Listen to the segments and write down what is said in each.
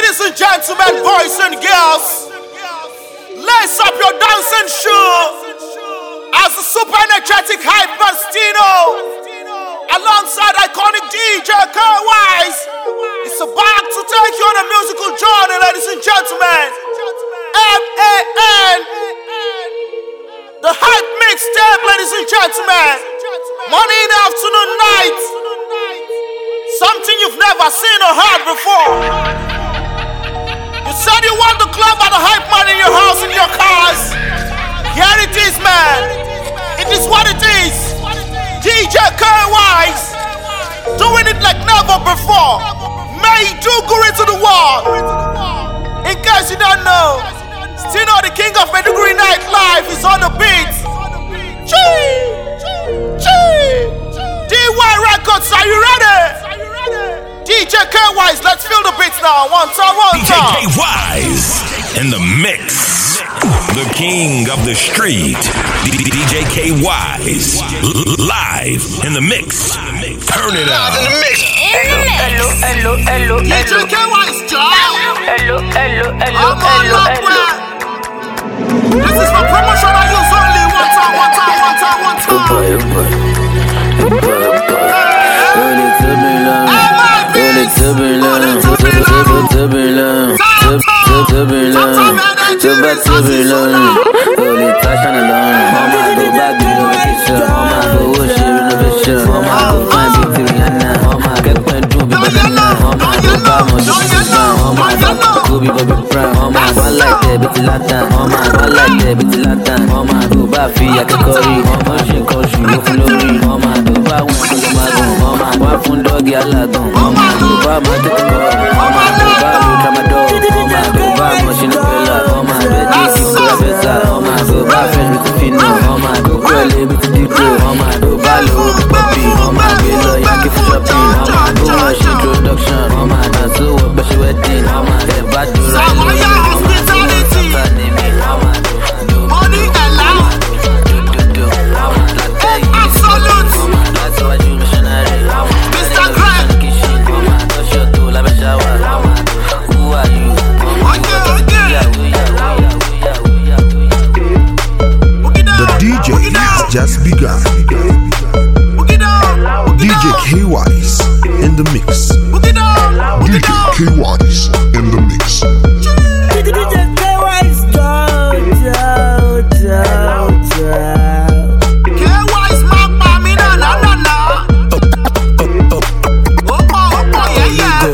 Ladies and gentlemen, boys and girls, lace up your dancing shoe as the super energetic hype man Stino, alongside iconic DJ K-Wise, is about to take you on a musical journey, ladies and gentlemen. MAN, the hype mixtape, ladies and gentlemen. Morning, afternoon, night. Something you've never seen or heard before. You said you want the club and the hype man in your house, in your cars. Here it is, man. It is what it is. DJ K-Wise, doing it like never before. May do go into the wall. In case you don't know, Stino, the king of Maiduguri nightlife, is on the beat. DY Records, are you ready? DJ K-Wise, let's feel the beats now. One time. DJ K-Wise in the mix. The king of the street. DJ K-Wise live in the mix. Turn it up. In the mix. Hello. DJ K-Wise, Hello. This is for promotion I use only. One time. Just begun. DJ K-Wise in the mix. DJ K-Wise in the mix. DJ K-Wise, K-Wise, mama, me na. Opa, yeah.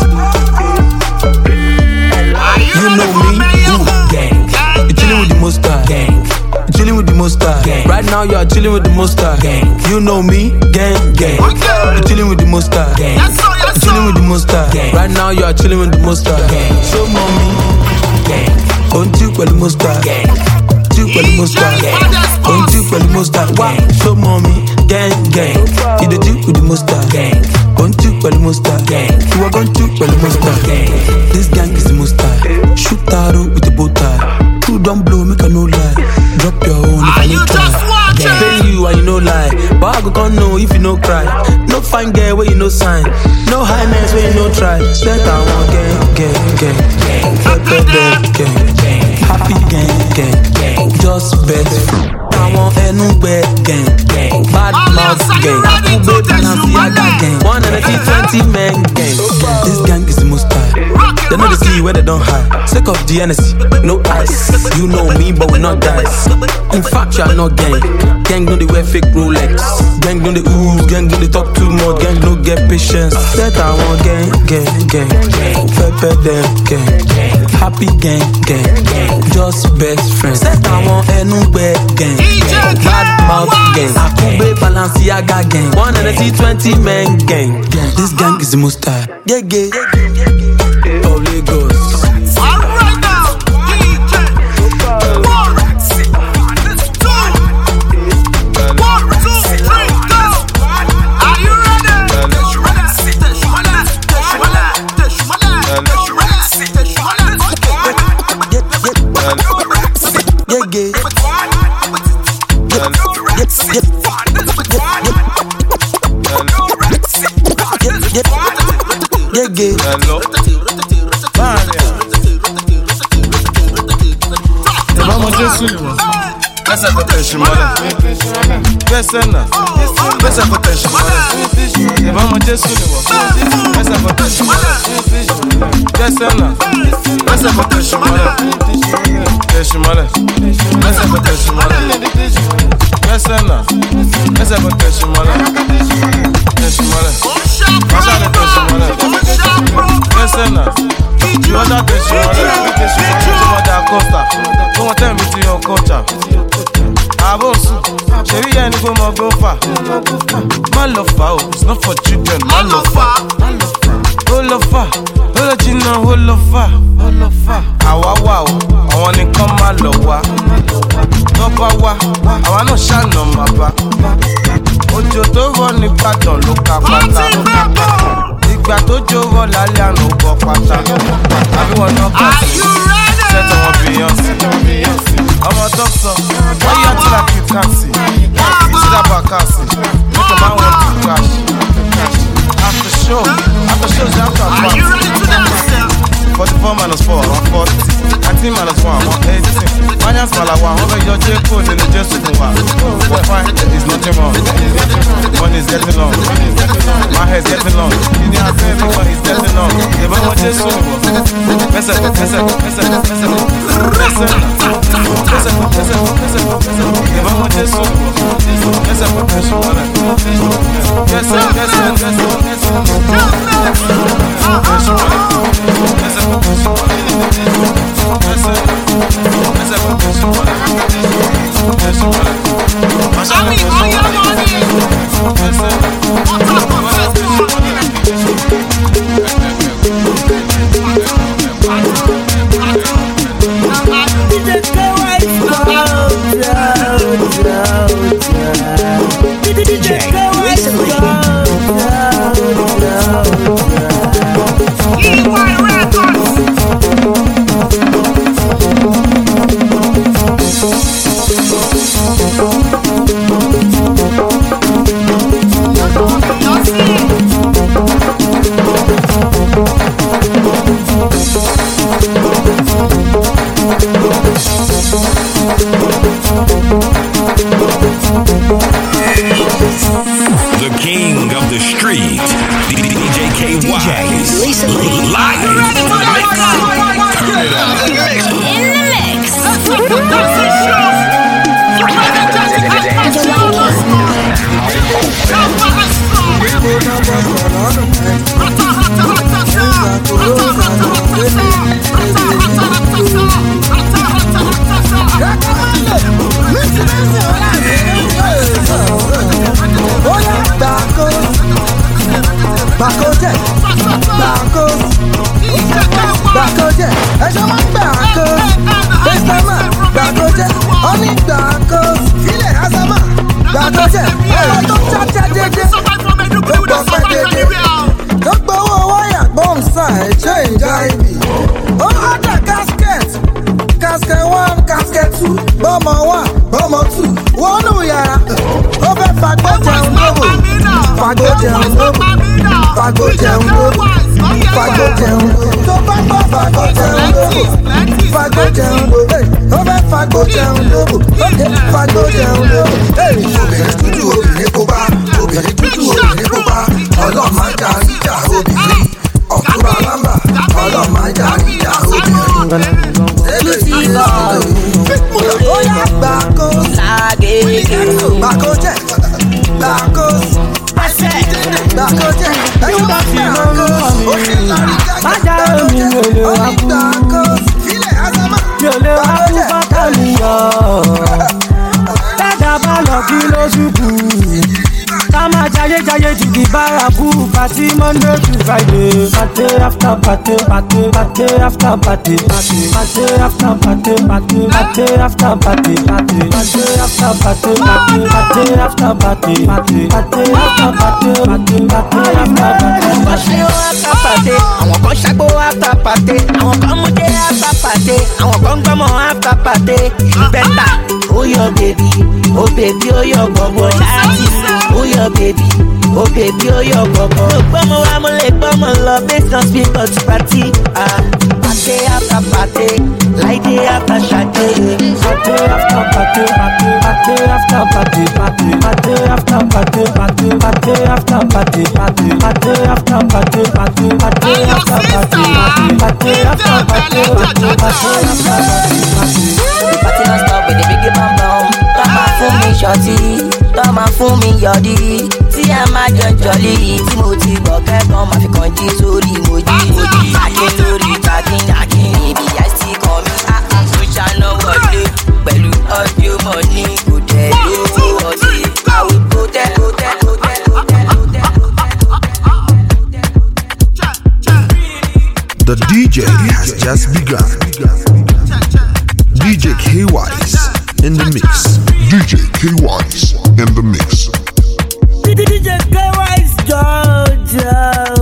You know me, gang. You're chilling with the Mustard, gang. Chilling with the Mustard. Right now you are chilling with the Mustard. You know me, gang. You're chilling with the Mustard. You're chilling with the Mustard. Right now you are chilling with the Mustard. So mommy, don't you with the Mustard? With the Mustard. Don't you with the Mustard? Why? So mommy, gang. You the Jew with the Mustard. Don't you with the Mustard? You are going to with the Mustard. This gang is the Mustard. Shoot arrow with the bow tie. Two don't blow, make a no lie. Drop your own if I need try. Pay you and you no lie. But I go can't know if you no cry. No fine girl where you no sign. No highness where you no try. Set I want gang. Happy gang. Just best friend. I want anywhere gang. Bad mouth gang. Aku baby Nancy Aga gang. 120 men gang. This gang is the most high. They know they see you where they don't hide. Sake of the NSC, no ice. You know me, but we not guys. In fact, you are not gang. Gang know they wear fake Rolex. Gang know they ooze. Gang know they talk too much. Gang no get patience. Set I want gang. Pepper them gang. Happy gang. Just best friends. Set I want anywhere gang. Bad mouth gang. Akube Balenciaga gang. 120 men gang. This gang is the most high. Yeah. Of Lagos. Alright now, DJ. 1, 2, 3, go. Are you ready? Vamos Jésù ni wọ́n. Gbẹ́sẹ̀ kò tẹ̀ ṣì mọ́lẹ̀. Gbẹ́sẹ̀ náà. Gbẹ́sẹ̀ kò tẹ̀ ṣì mọ́lẹ̀. Vamos Jésù ni wọ́n. Gbẹ́sẹ̀ kò tẹ̀ ṣì mọ́lẹ̀. Gbẹ́sẹ̀ náà. Gbẹ́sẹ̀ kò tẹ̀ ṣì mọ́lẹ̀. Tẹ̀ ṣì mọ́lẹ̀. Gbẹ́sẹ̀ kò tẹ̀ ṣì mọ́lẹ̀. Gbẹ́sẹ̀ náà. Gbẹ́sẹ̀ kò tẹ̀ ṣì mọ́lẹ̀. Tẹ̀ ṣì mọ́lẹ̀. Gbẹ́sẹ̀ kò tẹ̀ ṣì mọ́lẹ̀. Gbẹ́sẹ̀ náà. Lọ́dà tẹ̀ ṣì mọ́lẹ̀. Lọ́dà Costa. Go on, tell me to your culture. Abosu, Sherry and go more go far. Man love far, it's not for children. Man love far. Oh love far, oh Gina, oh love far. Awa wow, I wanna come my love wa. Topa wa, I wanna shine on my back. Ojo to run Ìbàdàn ló ka pátá. Ìgbà tó jó rọ lálẹ́ àná ó bọ́ pátá. Everyone know that. Set on Beyonce. I'm a doctor. Why you acting like you can't see? See that back casting. Make a man want to crash. After shows, after Are you ready to dance? 44 minus 4, I'm 40. 19 minus 1, I'm 18. Finance Malawa, over your J-Code in the J-Super. But fine, there's nothing wrong. Money is getting long. My hair's getting long. You know how everyone is getting long. The one with J-Super. The king of the street, DJ K-Wise, live. Turn it up. In the mix. Casket 1, casket 2, bomber 1, bomber 2. One no yara. Over fago jẹun lóbo. Fago jẹun lóbo. Fago jẹun lóbo. Fago jẹun lóbo. Tó bá gbọ́ fago jẹun lóbo. Fago jẹun lóbo. Over fago jẹun lóbo. Fago jẹun lóbo. Obìnrin dúdú obìnrin kó bá. Obìnrin dúdú obìnrin kó bá. Ọlọ́mọ ajá níjà obìnrin. Ọ̀kúra lámbà. Ọlọ́mọ ajá níjà obìnrin. Oya gbàkóso. Gbàkójẹ. Gbàkóso. Gbàkójẹ. Ẹ̀yin bá fi gbàkóso. Ó ṣe lárí jáde. Gbàkójẹ. Ó ní gbàkóso. Filẹ̀ Azama. Gbàkójẹ. Dada bá lọ kí ló ṣubú. Ká máa jayé jìgì bárakú. Party Monday to Friday. Party after party, party after party, party after party, party after party, party after party, party after party, party after party, party after party. Ṣé ó after party? Àwọn kan ṣàgbó after party. Àwọn kan mú dé after party. Àwọn kan gbọ́mọ after party. Bẹ́tà, ó yọ bèbí, ó bèbí ó yọ gbọ̀ngbọ̀ láti. Ó yọ bèbí, ó bèbí ó yọ gbọ̀ngbọ̀. Mo gbọ́mọ wa mo lè gbọ́mọ lọ based on speaker to party. party, like day after Saturday. Party after party, party after party, party after party, party after party, party after party, party after party, party after party, The party non stop with the big bam bam. Tọ́mà fún mi ṣọtí, tọ́mà fún mi yọ̀dí. Tí a máa jọ jọ̀lí, tí mo ti bọ̀ kẹ́kọ̀ọ́ máa fi kàn jí sórí mojí. Akin lórí takin, ibi àìsí kan mi. Tó ṣáná wọlé pẹ̀lú audio money. Kò tẹ̀ lówó ọtí, àwọ̀ kò tẹ̀. The DJ has just begun. DJ K-Wise in the mix. DJ K-Wise in the mix. DJ K-Wise, Jojo.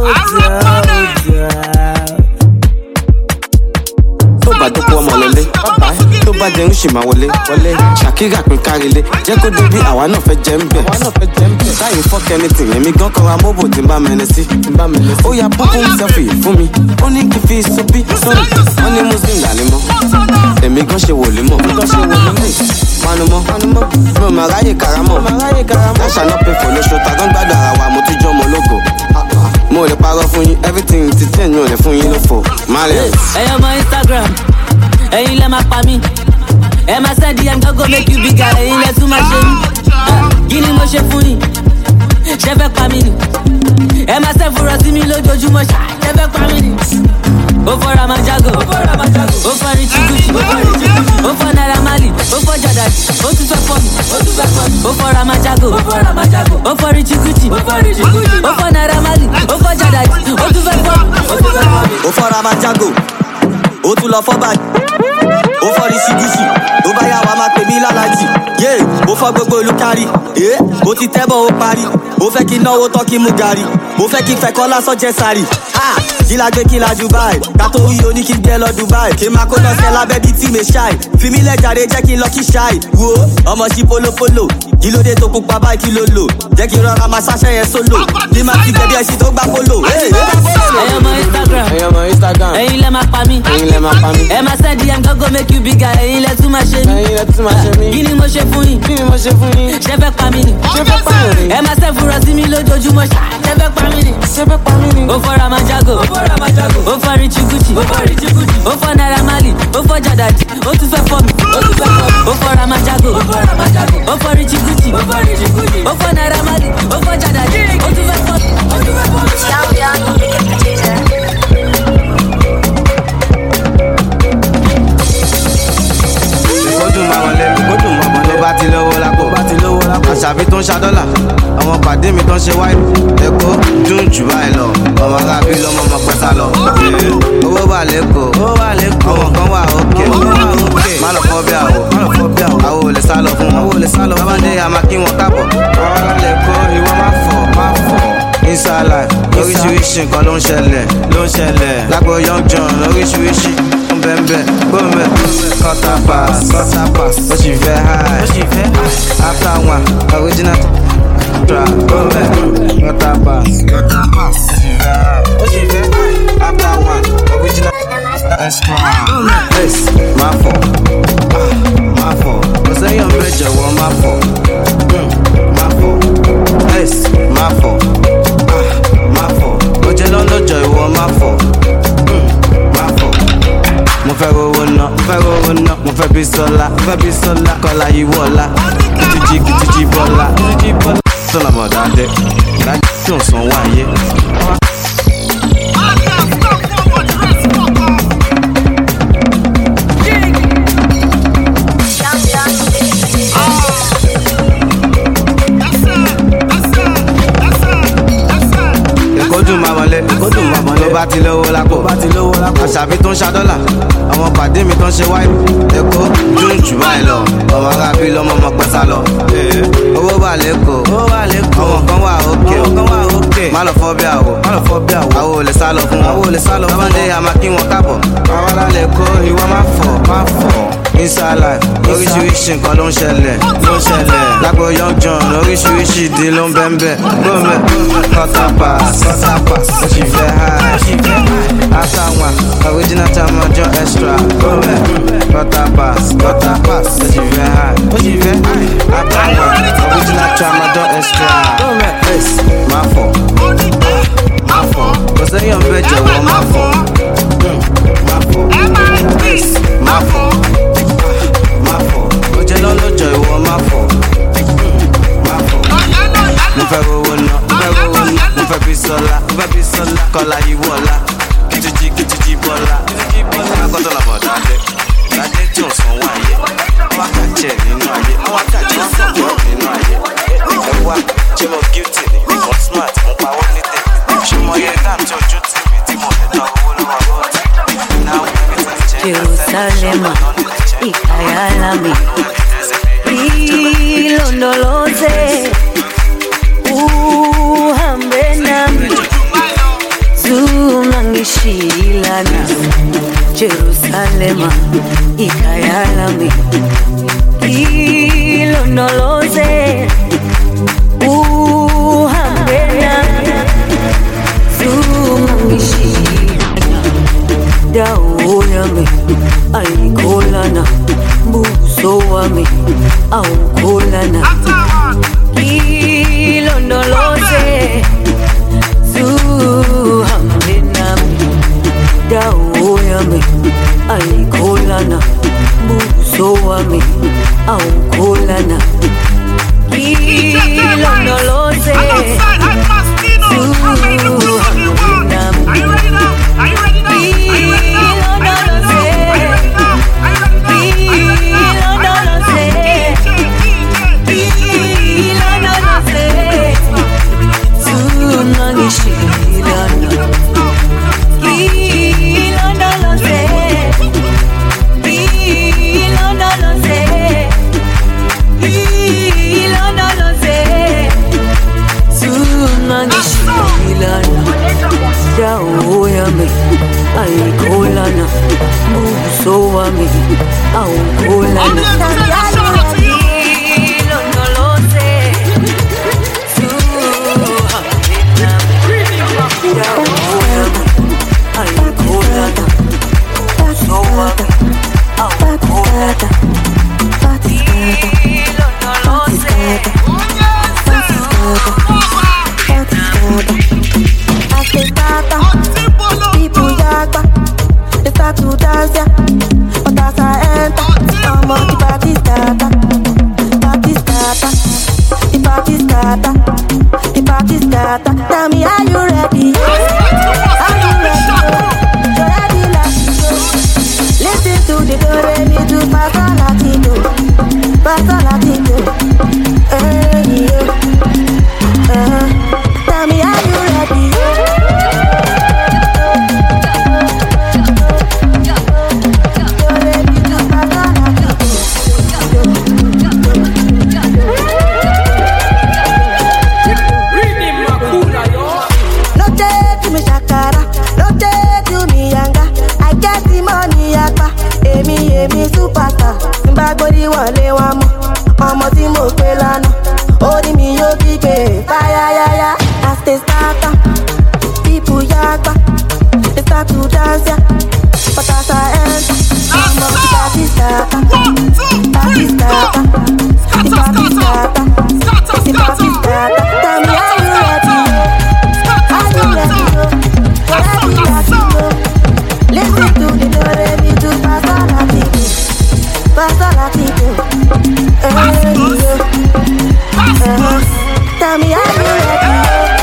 Tó bá tó kú ọmọ lọlé, tó bá jẹun ṣì máa wọlé. Ṣàkírà pín kárílé, jẹ́ kó débi àwa náà fẹ́ jẹ́ ń bẹ̀. Táyì fuck anything, èmi gan kọ́ra mọ́bò tí n bá mẹ́ni sí. Ó ya púpọ̀ selfie fún mi, ó ní kí fi sóbí sórí. Wọ́n ní Muslim làlímọ́, èmi gan ṣe wòlímọ̀. Manumọ́, mi ò máa ráyè karamọ́. Láṣà náà pé fò lóṣù tàgán gbádùn ara wa, mo tún jọ́ ọmọ ológo. Mo lè parọ́ fún yín, everything ti tẹ̀ mi ò lè fún yín lófo. Ẹyọ ọmọ Instagram, ẹ̀yin lẹ máa pa mí. Ẹ máa send DM go make you bigger, ẹ̀yin lẹ tún máa ṣe mí. Kí ni mo ṣe fún yín? Ṣé fẹ́ pa mí ni? Ẹ máa ṣe fúnra sí mi lójoojúmọ́, ṣé fẹ́ pa mí ni? Ó fọ́ra máa jágò, ó fọ́ Richie Gucci, ó fọ́ Naira Marley, ó fọ́ Jadaji, ó tún fẹ́ fọ́ mi, ó fọ́ra máa jágò, ó fọ́ Richie Gucci, ó fọ́ Naira Marley, ó fọ́ Jadaji, ó tún fẹ́ fọ́ mi. Ó fọ́ra máa jágò, ó tún lọ fọ́ báyìí, ó fọ́ Richie Gucci, tó bá yà wá máa pè mí lálàjì, ó fọ́ gbogbo olùkárí, ó ti tẹ́bọ̀ ó parí, ó fẹ́ kí náwó tán kí mú gàrí, ó fẹ́ kí fẹ́ kọ́ lásán jẹ́ sáré. Kí la gbé kí la Dubai, kátó yí oní kí gbé lọ Dubai, kí máa kó lọ sẹ́ lábẹ́ bíi tí mi ṣáì, fi mí lẹ́jàre jẹ́ kí n lọ kí ṣáì, wo ọmọ sí polopolo, kí ló dé tó pupa báyìí kí ló lò, jẹ́ kí n rọra máa ṣáṣẹ́ yẹn sólò, bí máa ti gbẹ̀bí ẹṣin tó gbá polo. Ẹyọ ọmọ Instagram, ẹ̀yin lẹ máa pa mí. Ẹ máa send DM go make you bigger, ẹ̀yin lẹ tún máa ṣe mí. Kí ni mo ṣe fún yín? Ṣé fẹ́ pa mí ni? Ẹ máa ṣe fúnra sí mi lójoojúmọ́, ṣé fẹ́ pa mí ni? Ó fọ́ra máa jágò, ó fọ́ Richie Gucci, ó fọ́ Naira Marley, ó fọ́ Jadaji, ó tún fẹ́ fọ́ mi, ó fọ́ra máa jágò, ó fọ́ Richie Gucci, ó fọ́ Naira Marley, ó fọ́ Jadaji, ó tún fẹ́ fọ́ mi. Ìkódùn máa wọlé, ló bá ti lówó lápò. Àṣàbí tó ń ṣa dọ́là, àwọn pàdé mi tó ń ṣe wáìpù. Èkó dùn jù báyìí lọ, ọmọ arábí lọ́mọ ọmọ pẹ́sà lọ. Owó wà lẹ́kọ̀ọ́, àwọn kan wà òkè. Má lọ fọ́ bí àwọ̀, àwọ̀ ò lè sá lọ fún wọn. Bábándé àmà kí wọn kábọ̀. Àwọn ará lẹ́kọ̀ọ́ ìwọ má fọ̀. Inside life, oríṣiríṣi nǹkan ló ń ṣẹlẹ̀. Lágbo Young John, oríṣiríṣi bẹ́ẹ̀ gómẹ̀. Quarter pass, ó sì fẹ́ high. After one, original track, gómẹ̀. Quarter pass, ó sì fẹ́ high. After one, original track. Má fọ̀. Kò sẹ́yìn ọ̀bẹ jọ̀wọ́ má fọ̀. Má fọ̀. Ó jẹ́ lọ́lọ́jọ́ ìwọ má fọ̀. Mo fẹ́ rówó ná, mo fẹ́ bí sọ́lá, kọ́lá yìí wọ́lá, kìtìjì bọ́lá. Sọ́nà bọ̀dá dé, dájú tó ń san wáyé. Ìkódùn máa wọlé, ló bá ti lówó lápò. Àṣàbí tó ń ṣa dọ́là, àwọn pàdé mi tó ń ṣe wáìpù. Èkó dùn jù báyìí lọ, ọmọ arábí lọ́mọ ọmọ pẹ́sà lọ. Owó wà lẹ́kọ̀ọ́, àwọn kan wà òkè. Má lọ fọ́ bí àwọ̀, àwọ̀ ò lè sá lọ fún wọn. Bábándé àmà kí wọn kábọ̀. Àwọn ará lẹ́kọ̀ọ́ ìwọ má fọ̀. Inside life, oríṣiríṣi nǹkan ló ń ṣẹlẹ̀. Lágbo Young John, oríṣiríṣi ìdí ló ń bẹ́ẹ̀. Gómẹ̀. Quarter pass, ó sì fẹ́ high. After one, original time ọjọ́ ẹ̀ṣin. extra. Got a pass. What you very high? I got one. I would like try my door extra. Don't make this my fault. Cause I am better on my fault. My fault. But you don't know joy on my fault. If I go on, if I be sola, call I you walla. Get to bola. I got all about that day to some one year. I can't check, you know, I can't check, you know, you know, guilty, or smart, or power anything. Show my head, I'm to duty, Jerusalem, ikayalami, ilondoloze, uhambe nami, zungangishilana. Jerusalem, ikayalami, ilondoloze, uhambe nami, zungangishilana. Dawo yami ayikholana, buso wami awukholana. Ilondoloze, zuhambe nami. Dawo yami ayikholana, buso wami awukholana. Ilondoloze, zuhambe nami. Ayikholana, buso wami awukholana. Ilondoloze, zuhambe nami. Dawo yami ayikholana, buso wami awukholana. Ilondoloze, people yagba, they start to dance, yeah. But as I enter, I'm on the party starter. Tell me, are you ready? Are you ready? You ready, let's go. Listen to the do-re-mi do pa-sa-la-ti-do. Hey, yeah. Tell me, are you ready? Èmi superstar, tí n bá gbórí wọlé wọn mọ́, ọmọ tí mo pè lánàá, orí mi yóò gbígbé fáyáyáyá. As they start, people yagba, they start to dance, yeah. But as I enter, I'm on the party starter. Tell me, are you ready? Are you ready? Listen to the do-re-mi do pa-sa-la-ti-do. Tell me, are you ready?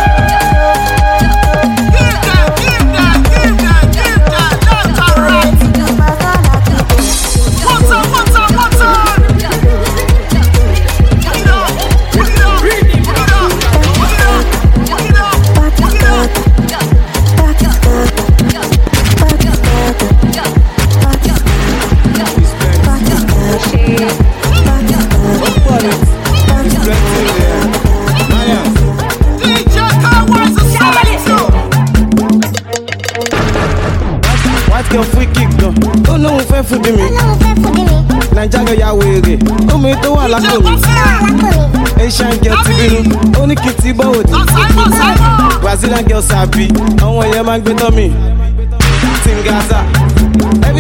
Fudi mi, Naija girl ya wèrè, omi tó wà lápò mi. Asian girl ti bínú, oníkìtì bọ́wọ̀ tí. Brazilian girl sabi, àwọn èèyàn máa ń gbé tọ́ mi. Team Gaza, everything Team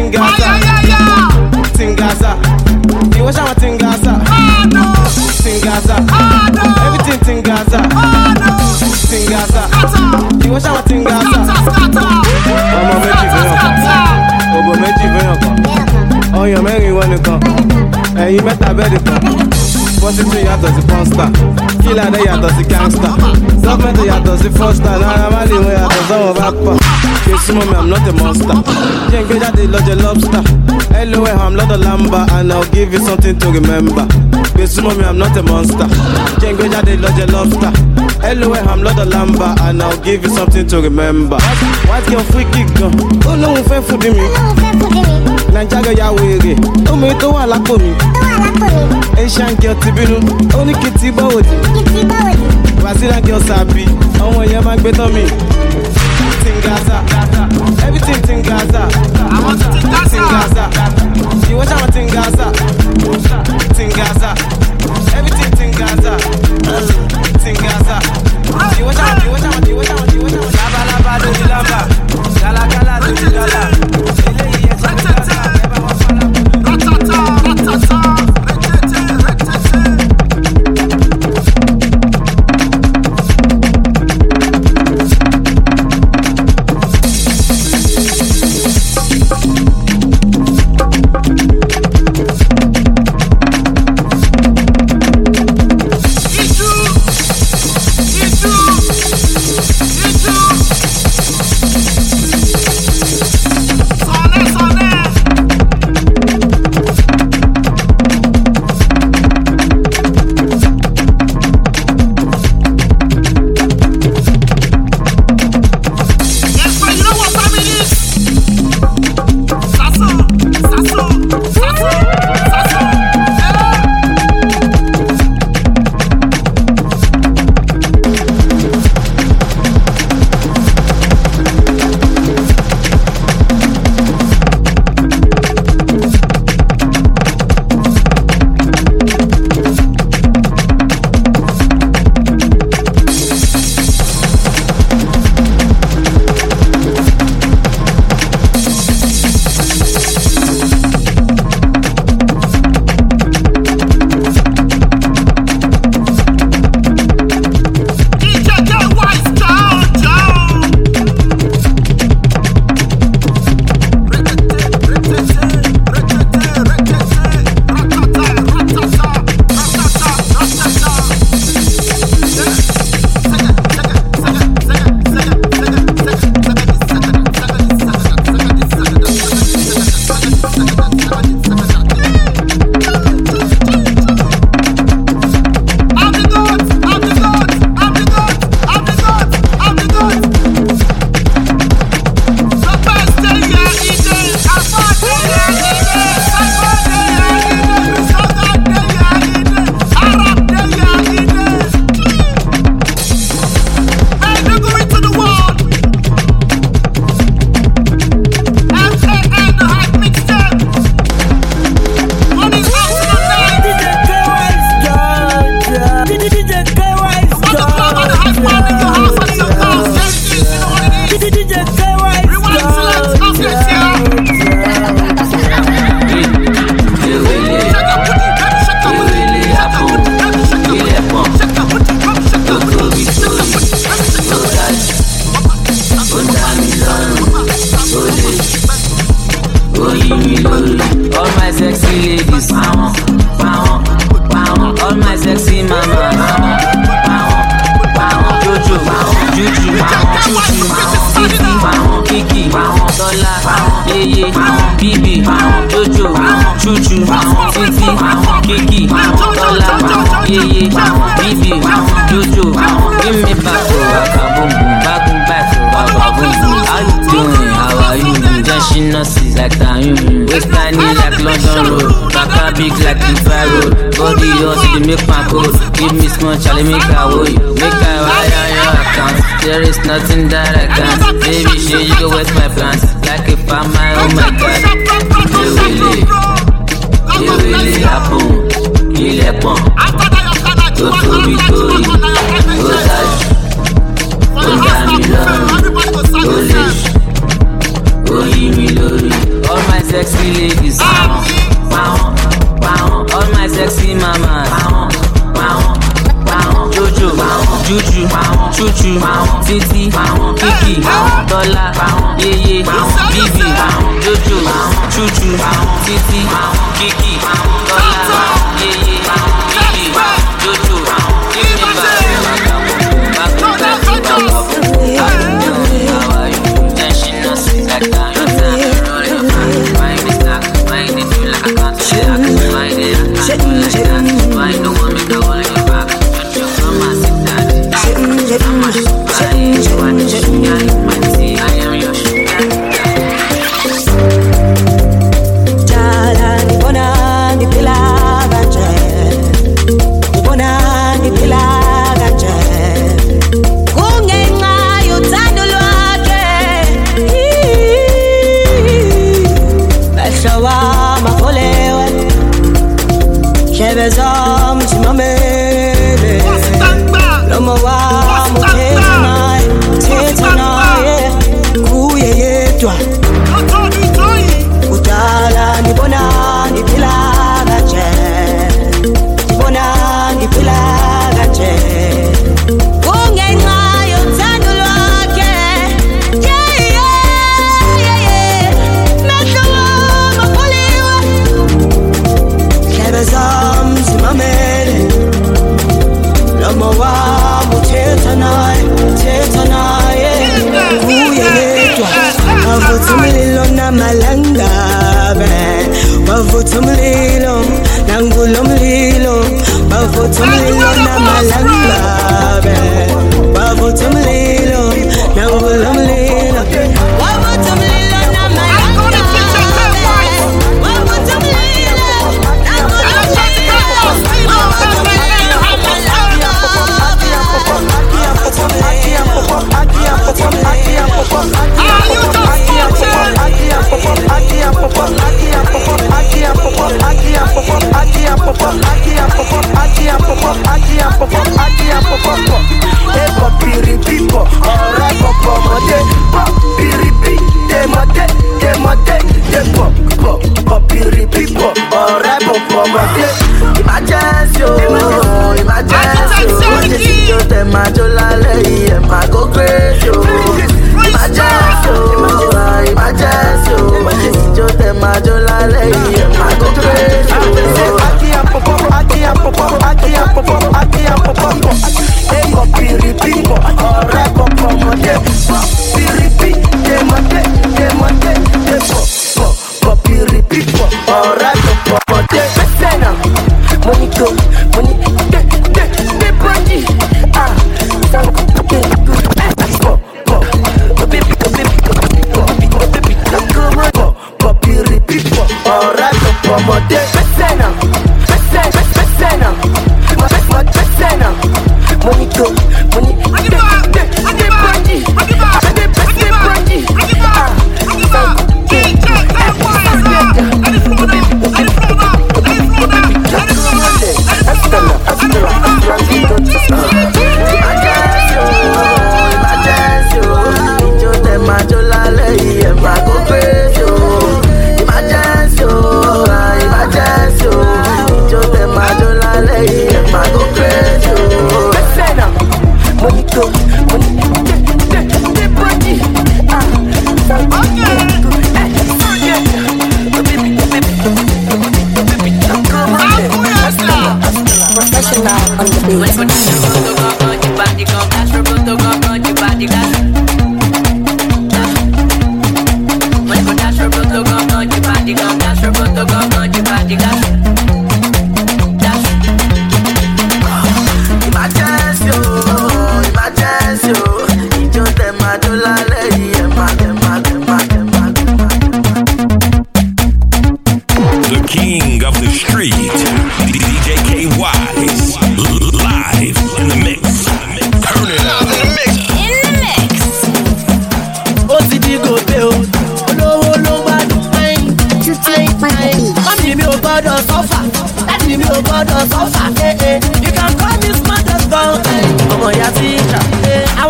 Tingaza. Tingaza. You watch our Tingaza. Tingaza. Everything Tingaza. Tingaza. You watch our Tingaza. Ọmọ méjì fẹ́yàn kan. Òbò méjì fẹ́yàn kan. Ọyàn mẹ́rin wọ́n nìkan. Ẹ̀yin mẹ́ta bẹ́ẹ̀ nìkan. Pọ́sítì yàtọ̀ sí pọ́nstà. Kílà dé yàtọ̀ sí gángstà. Gọ́ọ̀mẹ̀ntì yàtọ̀ sí fọ́stà. Náírà má lè wọ́n yàtọ̀ sọ́wọ́n bá pọ̀. Kèsì mọ́ mi, I'm not a monster. Jẹ́ ń gbé jáde lọ́jọ́ lobster. LOL, I'm not a lamba and I'll give you something to remember. Kèsì mọ́ mi, I'm not a monster. Jẹ́ ń gbé jáde lọ́jọ́ lobster. LOL, I'm not a lamba and I'll give you something to remember. White girl free kick gan. Ó lóun fẹ́ fún mi. Nàìjíríà ya wèrè. Omi tó wà lápò mi. Asian girl ti bínú. Ó ní kìtì bọ́wọ̀dì. Brazilian girl sàbí. Ọmọ yẹn máa ń gbé tán mi. Tingaza, everything Tingaza. I want to Tingaza. You watch our Tingaza. Tingaza, everything Tingaza. Tingaza. You watch our. Laba laba do di laba, gala gala do di gala. Eléyìí ẹ̀ sọ́kùn gala, ẹ̀ bá wọn fọlá. Ratata, ratata, retete, retete. Charlie, make a way, make a wire on your account. There is nothing that I can't. Baby, sure you go waste my plans. Like if I'm my oh my god. You really happen. Il est bon. Toto Victory. Otage. Ondamilon. Olish. Oyimilori. All my sex sexy ladies. All my sexy mamas. Jojo, Juju, Chuchu, Titi, Kiki, Dola, Yeye, Bibi, Jojo, Chuchu, Titi, Kiki, Dola, Yeye, Bibi, Jojo, give me back. How are you? Then she knows exactly.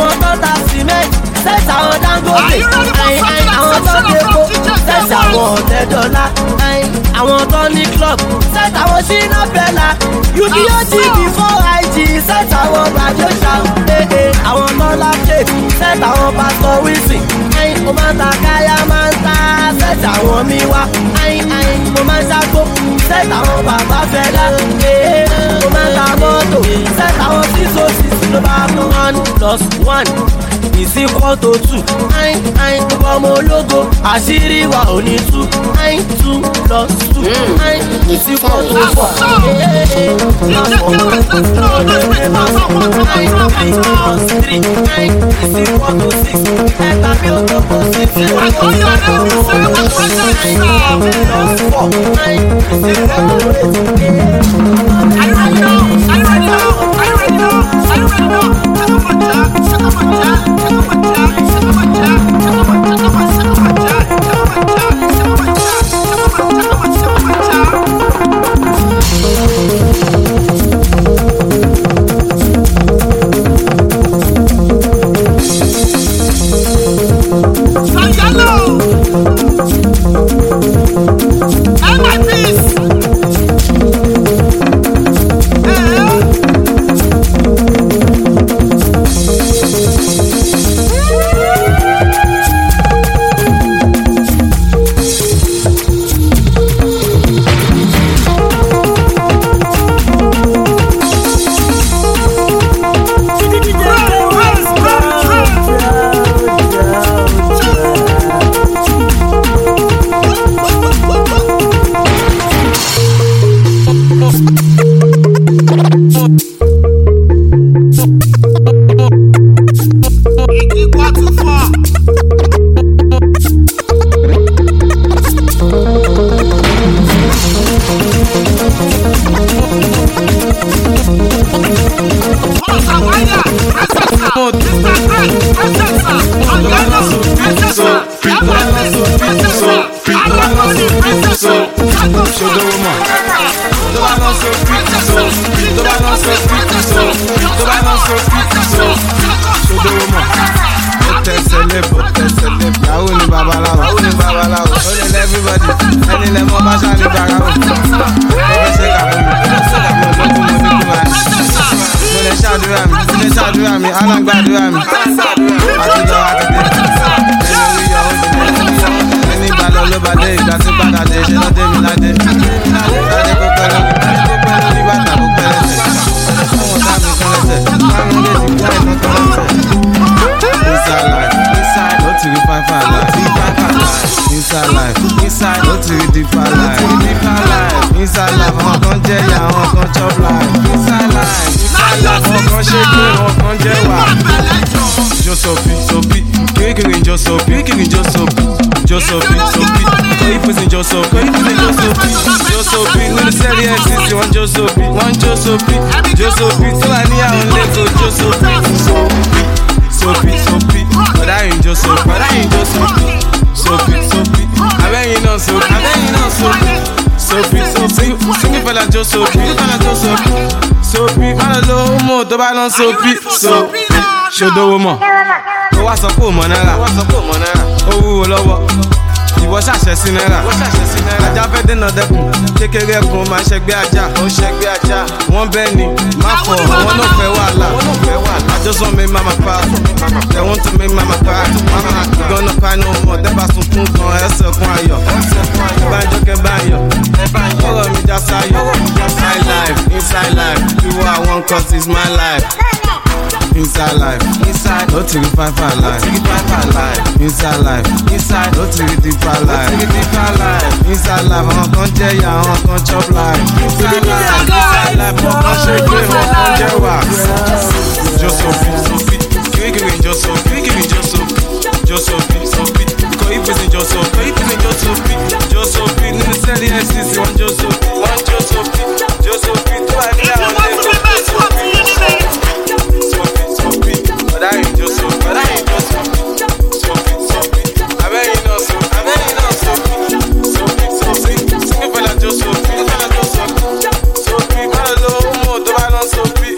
Are you ready for something? fẹ́ dọ́là. Àwọn tó ní club set àwọn ṣínà bẹ́là. UDOT before IG set àwọn gbàjọ́ ṣàwọn. Àwọn tọ́lá tape set àwọn pásítọ̀ Wilson. Mo máa ń ta káyà máa ń ta set àwọn mi wá. Mo máa ń ṣàkó set àwọn bàbá fẹ́lá. Mo máa ń ta mọ́tò set àwọn 606 ló bá mú 1+1 is equal to 2. Ọmọ ológo àṣírí wa ò ní 2. 2+2 is equal to 4. tó bá lọ sopi ṣòdòwò mọ̀ ó wá sọ pé ò mọ̀ náírà ó wúwo lọ́wọ́ ìwọ ṣàṣẹ sí náírà ajá fẹ́ dènà dẹ́kun kékeré ẹkùn máa ń ṣẹgbẹ́ ajá wọ́n bẹ́ẹ̀ ni má fọ̀ wọ́n náà fẹ́ wàhálà I just want make mama proud they want to make mama proud mama gonna cry no more dẹ́bà sunkún kan ẹsẹ̀ kún ayọ̀ báyọ̀ kẹ́ báyọ̀ ọ̀rọ̀ mi já sáyọ̀ inside life do what I want cause it's my life. Inside life, no to the five life. Inside life, no to the deeper life. Inside life, àwọn kan jẹ́ ìyà, àwọn kan chop life. Inside life, àwọn kan ṣe gbé, àwọn kan jẹ́ wà. Josopi, kirikiri Josopi. Kò ìpèsè Josopi. Nínú sẹ́ẹ̀lì FCC, wọ́n Josopi. Tó wà ní àwọn ilé Josopi. But I ain't just so. I bet you know so. Sing for that just so. So people I love more, do I not so big?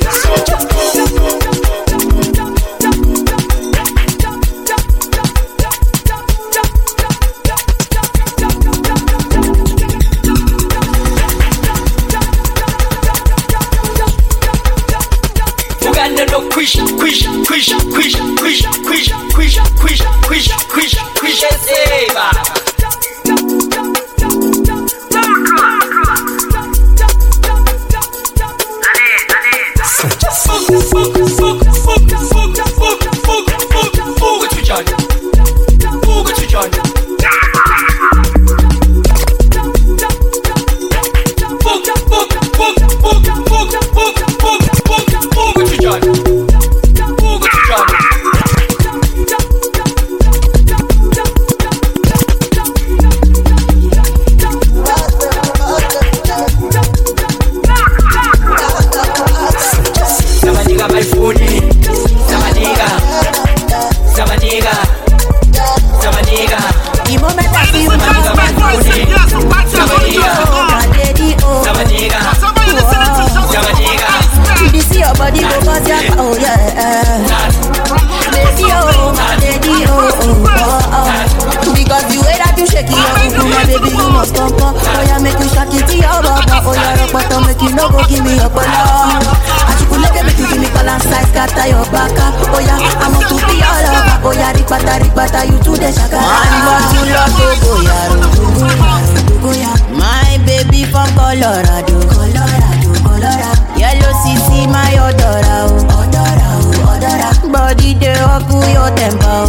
no go give me your bala. Achukuleke make you give me balance size, scatter your baka. Oh yeah, I want to be all over. Oh yeah, ripata, you to the shaka. I want to love you, my baby from Colorado. Yellow CC, my odora. Body they up to your temper.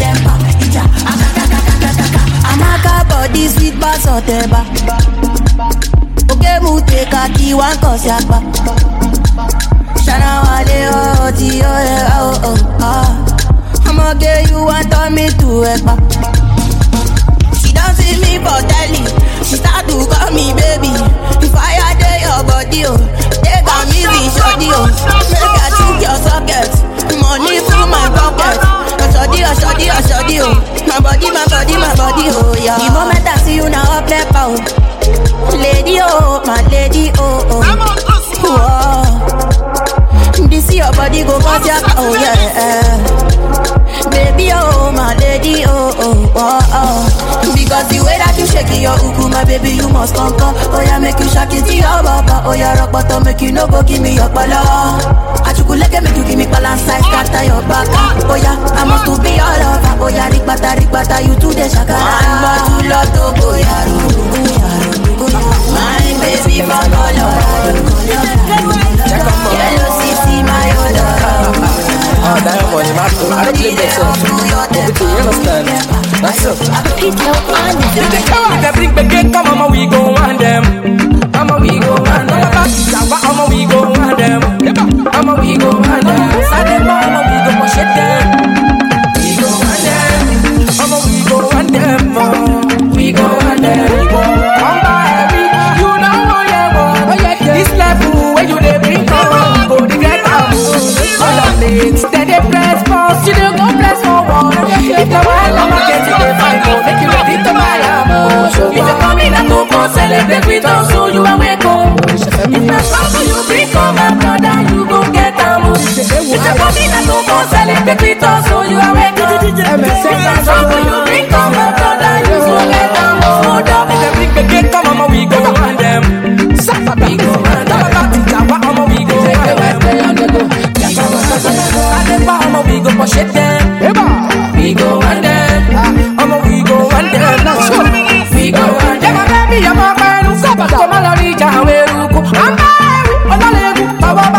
Amaka body sweet bass or teba. Okay, mute kaki one cause yakba. Shana wale oh ti oh. I'ma get you and turn me to ekba. She don't see me for telly. She start to call me baby. If I had your body oh, take a easy shorty oh. Make her chook your socket. Money full my pocket. Shorty oh. My body oh yeah. The moment I see you now up left out. Lady oh, my lady oh. Whoa. This your body go for jack oh yeah. Baby oh, my lady oh. Because the way that you shake your uku, my baby you must conquer. Oh yeah, make you shake it to your baba. Oh yeah, rock bottom make you no go give me your bala. Achukuleke make you give me balance size, scatter your baka. Oh yeah, I must to be all over. Oh yeah, ripata, you to the shaka. I'm about to love to go yaro. My baby from Colorado. Yellow CC my odor. Oh, damn, boy, I don't play that song. You understand? That's it. If they bring the gate, come on, we go on them. Mama, we go on them. Mama, we go on them. Mama, we go on them. Saturday, mama, we go push it them. We go on them. Mama, we go on them. We go on them. Come by, you know what you want. This level where you they bring on, go to get out. All of it, steady press pause, you don't go press forward. If the wild mama gets it, they find out. Make you ready to buy a motion. If you come in and go celebrate with us, so you are welcome. If the trouble you bring on my brother, you go get a motion. If you come in and go celebrate with us, so you are welcome. If the trouble you bring on my brother, you go get a motion. If they bring the gate, come on, we go on them. We go on them. Mama, we go on them. Mama, we go push it them. We go on them. Mama, we go on them. We go on them. Baby, I'm a man who's up. Come on, reach out where you go. I'm married.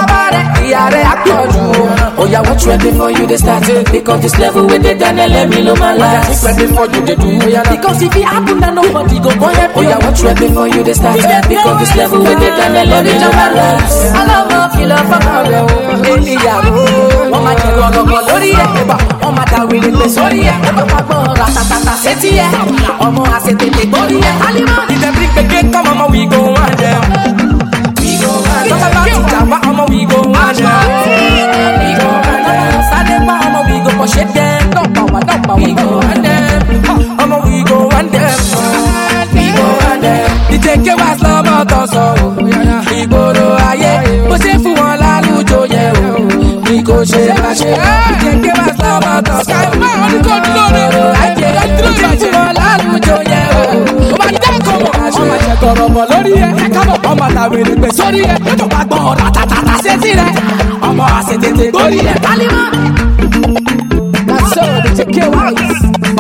Oh yeah, watch right before you they start it. Because this level with it, then let me know my life. Right before you they do. Because if it happen, then nobody go help. Oh yeah, watch right before you they start it. Because this level with it, then let me know my life. I love my killer for my love. Baby, oh my God, oh my God, we live sorry. Oh my God, city. Oh my city, body. If they bring the gate, come on, we go on them. We go on them. Mama, we go on them. We go on them. Saturday, mama, we go push it them. We go on them. Mama, we go on them. We go on them. The take was love out of sorrow. We go to aye. But if you want la lujo ye, we go share my share. The take was love out of sorrow. We go to aye. But if you want la lujo ye, ọmọ ìṣẹ̀kọ̀rọ̀ bọ̀ lórí ẹ̀ kábọ̀ ọmọ làwọn èlùpẹ̀ sórí ẹ̀ tó bá gbọ́ ọ̀rọ̀ àtàtàtà sétí rẹ̀ ọmọ àṣetètè gbórí ẹ̀ kálímọ̀. That's all the take care wise.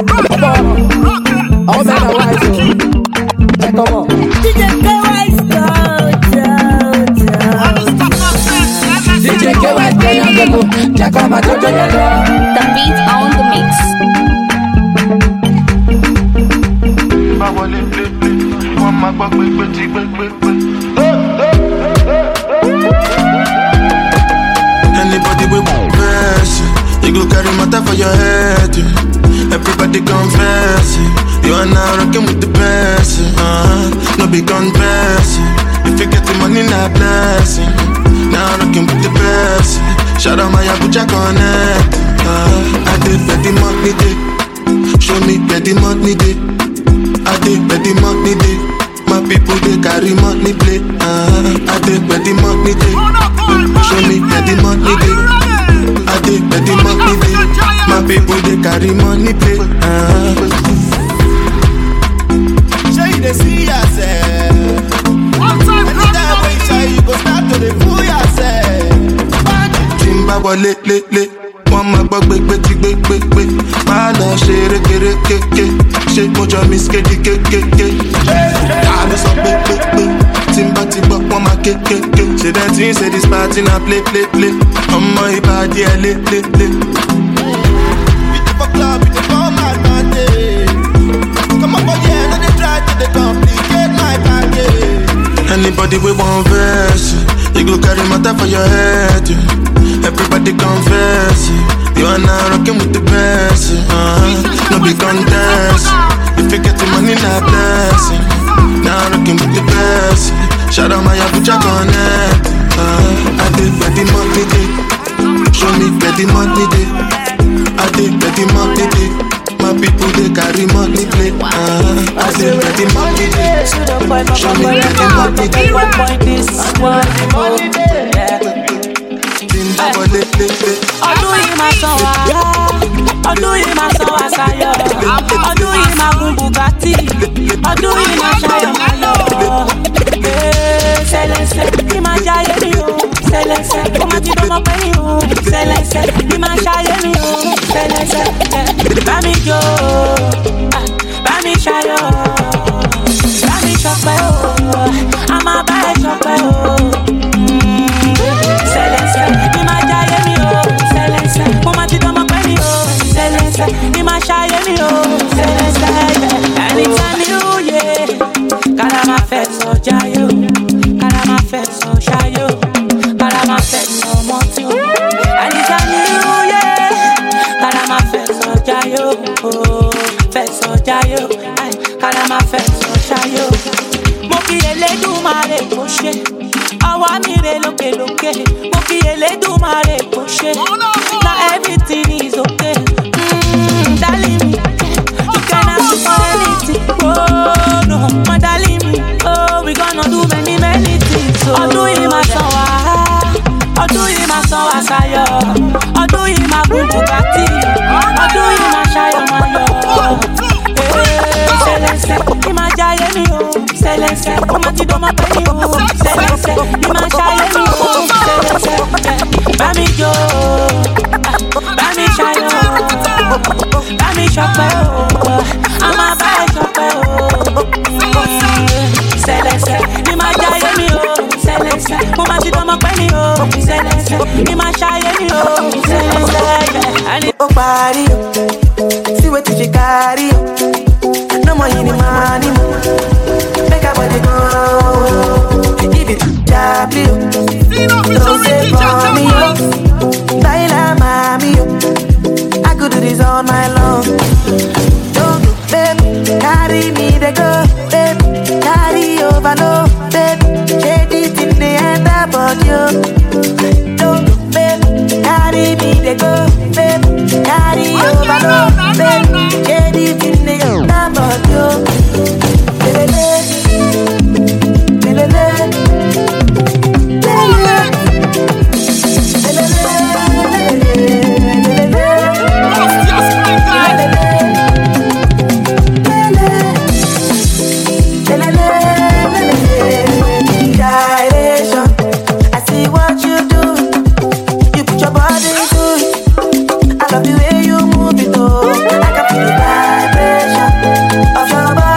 All men are wise o. Check on one. DJ K-Wise go DJ K-Wise go yàgò check on my jojo yẹlò. The beat on the mix. Anybody with mercy, you go carry matter for your head. Yeah. Everybody confess, yeah. You are now rocking with the best. Yeah. No big confess. If you get the money, not blessing. Now rocking with the best. Yeah. Shout out my Abuja connect. I did where the money day. Show me where the money day. I did where the money day. My people they carry money play. I did where the money day. Show me where the money day. I did where the money day. My people they carry money play. Show you the see yourself. One time, anytime when you try, you go. wọlé lélẹ̀. Wọ́n máa gbọ́ gbégbé. Máa lọ ṣe rékérékéké. Ṣé mo jọ miss kékékéké? Àlọ́ sọ pé. Tí n bá ti gbọ́ wọ́n máa kékéké. Ṣé that thing say this party na play. Ọmọ ìbàdí ẹ̀ lé. We dey for club, we dey for my party. Come on, yeah, no dey try to dey complicate my party. Anybody we want verse, you go carry matter for your head. Everybody confess, you are now rocking with the best. No be contest, if you get the money, not blessing. Now rocking with the best. Shout out my Abuja connect. I did where the money day. Show me where the money day. I did where the money day. My people they carry money play. I did where the money day. Show me where the money day. Ọdún yìí máa san wàhálà, ọdún yìí máa san wá sayọ̀, ọdún yìí máa gun Bugatti, ọdún yìí máa ṣayọ̀ máa lọ. Sẹlẹsẹ bí máa ṣayé mi o, sẹlẹsẹ ó máa ti dọ́mọ pẹ́ mi o, sẹlẹsẹ bí máa ṣayé mi o, sẹlẹsẹ bá mi jó, bá mi ṣayọ̀, bá mi ṣọpẹ́ o, a máa bá ẹ ṣọpẹ́ o. Sẹlẹsẹ bí máa ṣayé mi o, sẹlẹsẹ ó máa ti dọ́mọ pẹ́ mi o, sẹlẹsẹ bí máa ṣayé mi o, sẹlẹsẹ anytime you yeah, kára máa fẹ́ sọ jayé o. So shayo, karama fet so moti. Anytime you yeah, karama fet so jayo, fet so jayo. Karama fet so shayo. Mo fi Elédùmarè kó ṣe, àwa mi re lókè. Mo fi Elédùmarè kó ṣe, now everything is okay. Darling me, you can ask for anything. Oh no, my darling me, oh we gonna do many things. Ọdún yìí máa san wá, ọdún yìí máa san wá sayọ̀, ọdún yìí máa gun Bugatti, ọdún yìí máa ṣayọ̀ máa yọ̀. Sẹlẹsẹ bí máa jayé mi o, sẹlẹsẹ ó máa ti dọ́mọ pẹ́ mi o, sẹlẹsẹ bí máa ṣayé mi o, sẹlẹsẹ bá mi jó, bá mi ṣayọ̀, bá mi ṣọpẹ́ o, a máa bá ẹ ṣọpẹ́ o. Sẹlẹsẹ bí máa jayé mi o, sẹlẹsẹ mo máa ti dọ́mọ pẹ́ mi o, sẹlẹsẹ bí máa ṣayé mi o, sẹlẹsẹ. Ó parí o, sí wetin she carry o, no more yini money mo, make her body go, give it jabli o, don't say for me o, Laila mami o, I could do this all night long. Don't go, baby, carry me they go, baby, carry over no, baby, shady in the end about you. Don't go, baby, carry me they go, baby, carry over no, baby, shady in the end about you. Lelele, lelele, lelele, love the way you move it, oh. I can feel the vibration of your body.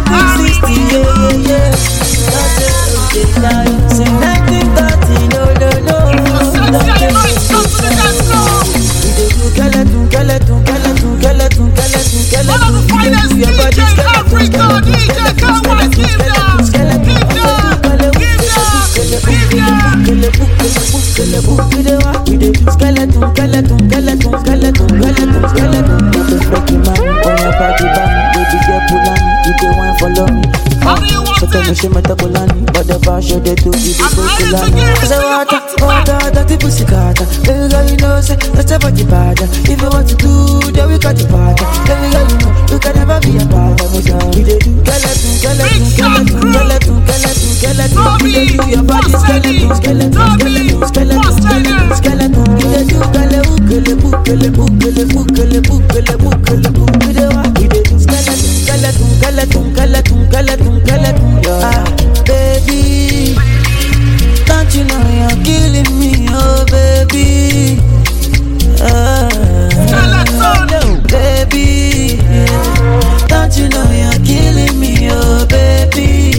1960, yeah. Since 1930, no. One of the finest DJs in Africa, DJ K1, give them. So tell me she met a Kulani, but the bar show they do the Kulani. I say water, dirty pussy carter. Baby girl, you know, say that's about the bad. If you want to do, then we got the bad. Baby girl, you know, you can never be a bad. We dey do skeleton. We dey do your body skeleton. We dey do skeleton. Baby, don't you know you're killing me, oh baby. Baby, don't you know you're killing me, oh baby.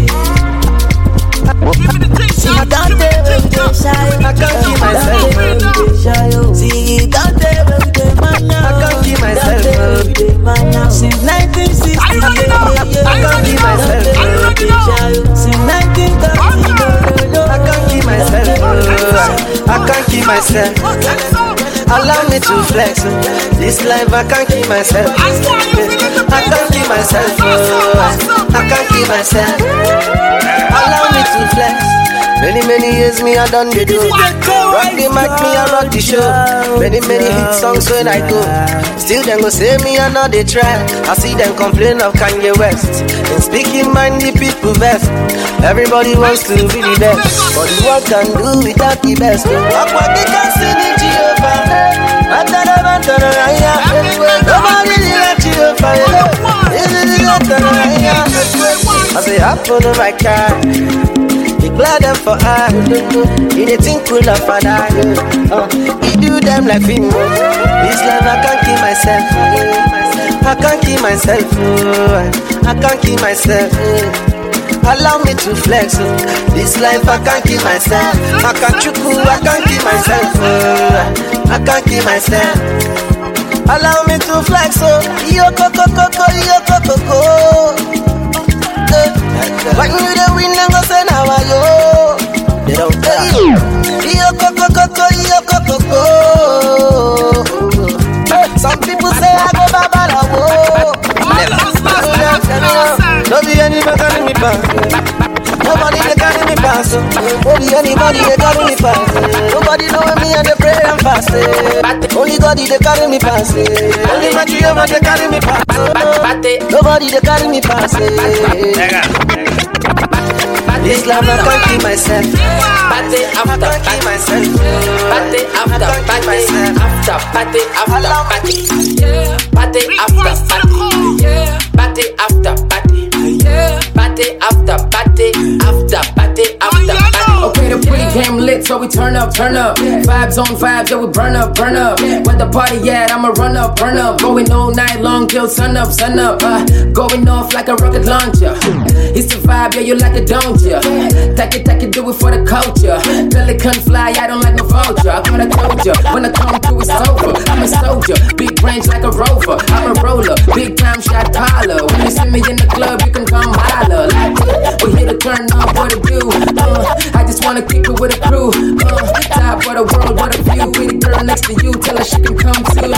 See, I can't tell with the shy, I can't keep myself. See, don't tell with the man now, I can't keep myself. Since 1960, I can't keep myself. Since 1930, I can't keep myself. I can't keep myself. Allow me to flex. This life I can't keep myself. I can't keep myself. I can't keep myself. Allow me to flex. Many years me I done the do. Rock the mic, me I rock the show. Many hit songs when I go. Still them go say me I know they try. I see them complain of Kanye West. And speaking mind the people best. Everybody wants to be the best, but the world can do without the best. Walk what they can see the Jehovah. Nobody let you fire. I say up on the right car. He glad them for her. He they think cool of father. He do them like him. This life I can't keep myself. I can't keep myself. I can't keep myself. Allow me to flex. This life I can't keep myself. I can't chuku. I can't keep myself. I can't keep myself. Allow me to flex. Yo coco. When you the win and go say now yo. They don't tell you. Yo coco. Some people say I go babalawo. Don't be anybody carry me back. Nobody they carry me past. Only anybody they carry me past. Nobody know me and they pray and fast. Only God they carry me past. Only my Jehovah they carry me past. Nobody they carry me past. This love I can't keep myself. Party after keep myself. Party after party after party after party. Party after party. Party after party. Party after party after party after party. Okay, the pre-game lit, so we turn up. Vibes on vibes, yeah, we burn up. Where the party at, I'ma run up. Going all night long till sun up. Going off like a rocket launcher. It's the vibe, yeah, you like it, don't ya? Take it, do it for the culture. Pelican fly, I don't like no vulture. I thought I told ya, when I come through it's over. I'm a soldier, big range like a rover. I'm a roller, big time shot caller. When you see me in the club, you can come holler. Like, we're here to turn up, what it do? I just wanna kick it with a crew. Top of the world, what a view. Pretty girl next to you, tell her she can come too.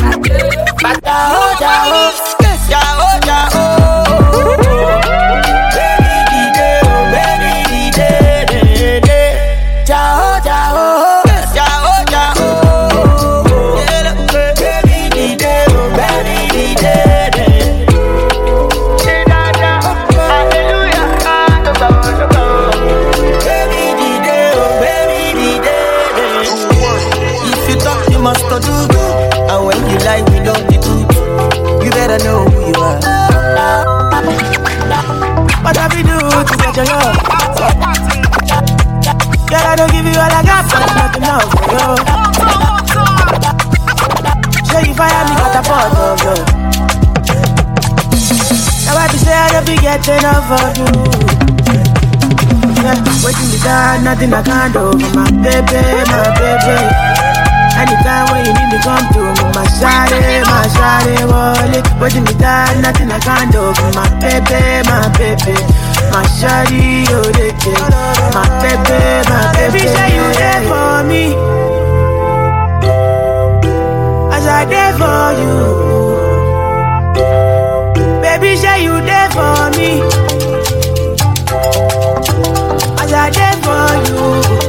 Know who you are. What have you do to get your love? Girl, I don't give you all I got, but I'm not enough for you. Show you fire me, got a part of you. Now I be say I don't forget get enough of you. Yeah, waiting me down, nothing I can't do. My baby, my baby. Anytime when you need me, come through. My shawty, wallet. Waiting me down, nothing I can't do. My baby, my baby. My shawty, oh, they care. My baby, my baby. Say you there for me. As I there for you. Baby, say you there for me. As I there for you.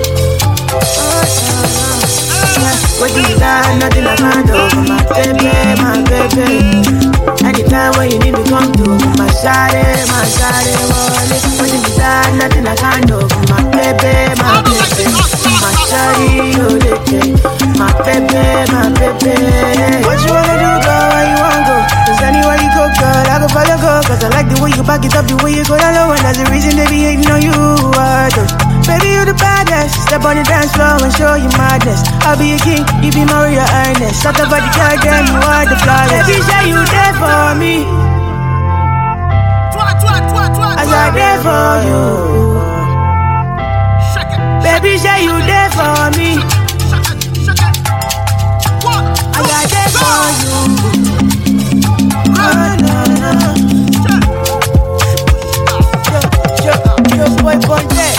What you got, nothing I can't do. My baby. Anytime when you need me, come through. My shawty, wallet. What you got, nothing I can't do. My baby. My shawty, you the king. My baby. What you wanna do, girl? Where you wanna go? Cause anywhere you go, girl, I go follow, go. Cause I like the way you back it up, the way you go down low. And that's the reason they be hating on you. Baby, you the baddest. Step on the dance floor and show you madness. I'll be a king, you be Maria Ernest. Talk about the girl, damn, you are the flawless. Baby, say you there for me. As I there for you. Baby, say you there for me. As I there for you. No. Yo, boy, Ponte.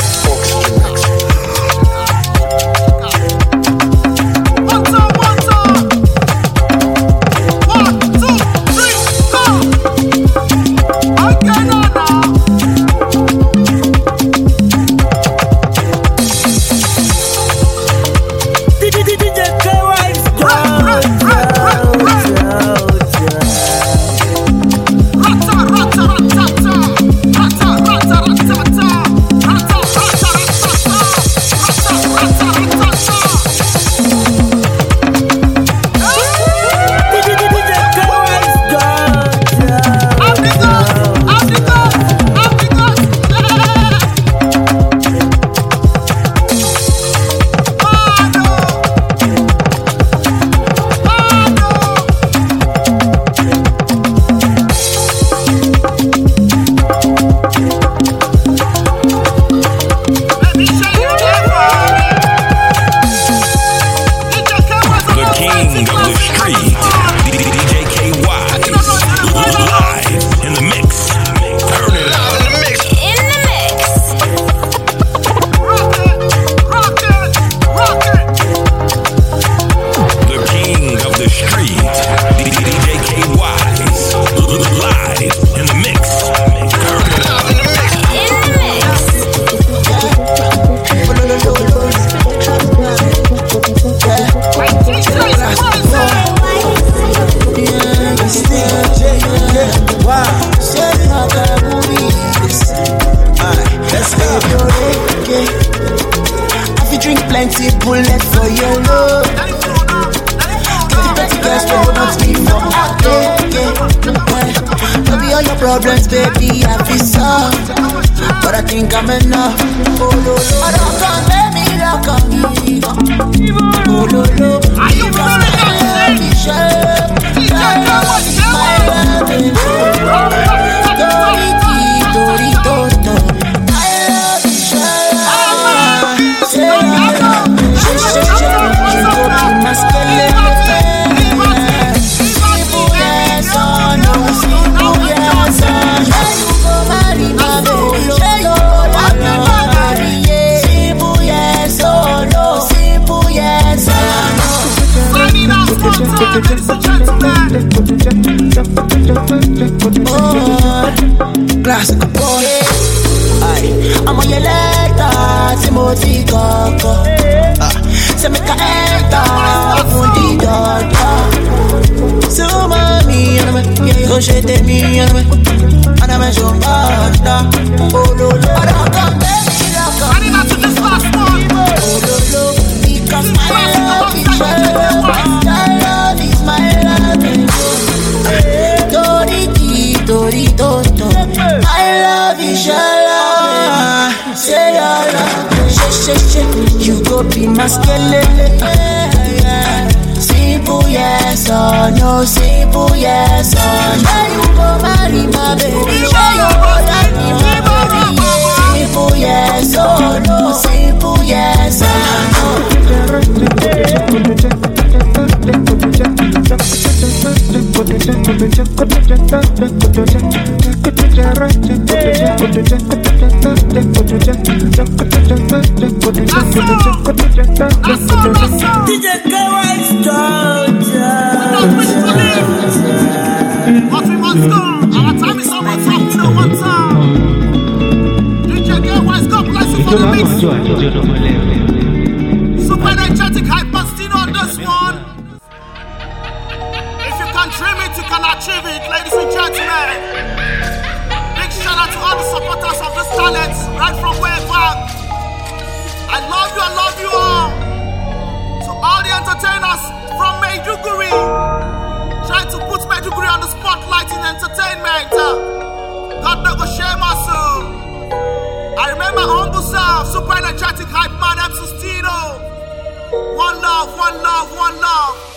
Problems, baby, I feel soft, but I think I'm enough. Oh, no, I don't come, let me look on me. Oh, no, are you feeling Classic boy. I'm on your letter, Timothy Coco. Se me caeta, fundi doctor. So mommy, so she tell me, and I'm a show master. Oh no, I don't come baby, I need not to this last one. Oh no, because my love is your love is my love. Dorito, my love is your love. Say your love, you go be my skeleton. Simple, yeah. yes or no, simple yes or no. Where you go marry my baby? Where you go like me, my baby? Simple yes or no, simple yes or DJ K-Wise Georgia. What we must do, our time is almost up to one time. DJ K-Wise, God bless you for the mix. Super energetic Hyperstino on this one. If you can dream it, you can achieve it, ladies and gentlemen. Big shout out to all the supporters of this talent, right from way back. I love you all. To all the entertainers from Maiduguri, trying to put Maiduguri on the spotlight in entertainment. God no go shame us. I remember humble self, super energetic hype man, MC Stino. One love, one love, one love.